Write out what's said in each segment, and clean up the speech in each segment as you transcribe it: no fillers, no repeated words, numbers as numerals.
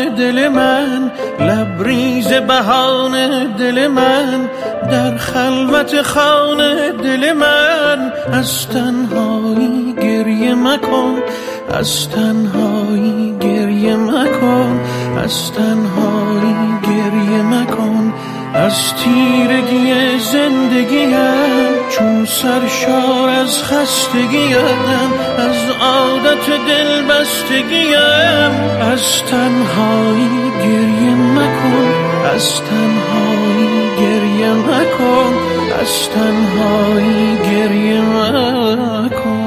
دل من، لبریز بهانه دل من، در خلوت خانه دل من. از تنهایی گریه مکن، از تنهایی گریه مکن، از تنهایی گریه مکن. از تیرگی زندگیم چون سرشار از خستگیم، از عادت دل بستگیم. از تنهایی گریه مکن، از تنهایی گریه مکن، از تنهایی گریه مکن.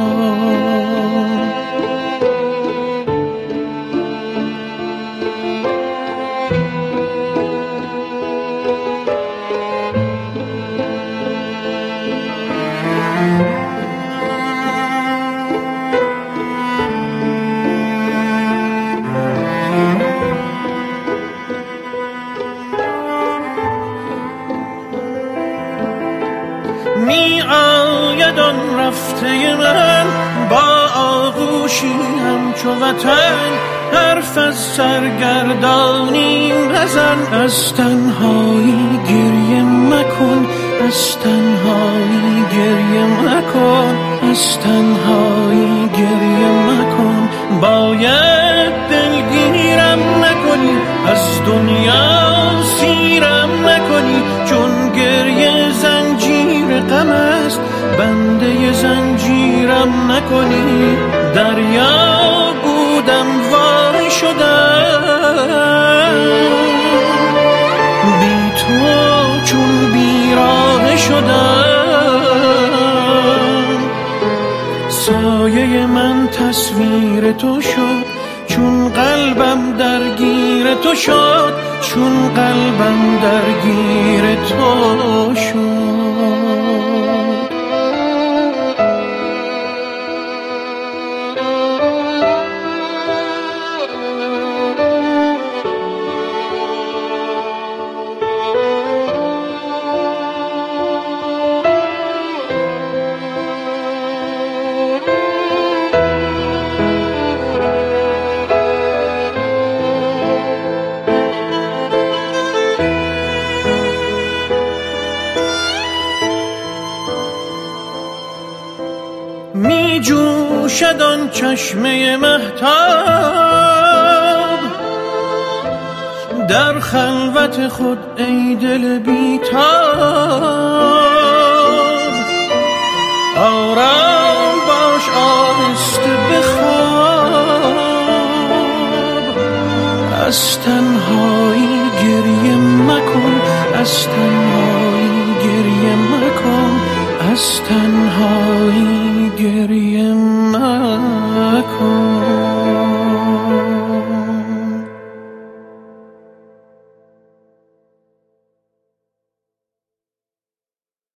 می آید آن رفته من با آغوشی همچو وطن، حرف از سرگردانی نزن. از تنهایی گریه مکن، از تنهایی گریه مکن، از تنهایی گریه مکن. باید دلگیرم نکنی، از دنیا سیرم نکنی، چون گریه زنجیر غم است، بنده زنجیرم نکنی. دریا بودم وای شدم، بی تو چون بیراه شدم. سایه من تصویر تو شد، چون قلبم درگیر تو شد، چون قلبم درگیر تو شد. می جوشد آن چشمه مهتاب در خلوت خود، ای دل بیتاب. آرام باش آهسته بخواب، از تنهایی گریه مکن، از تنهایی گریه مکن، از تنهایی گریه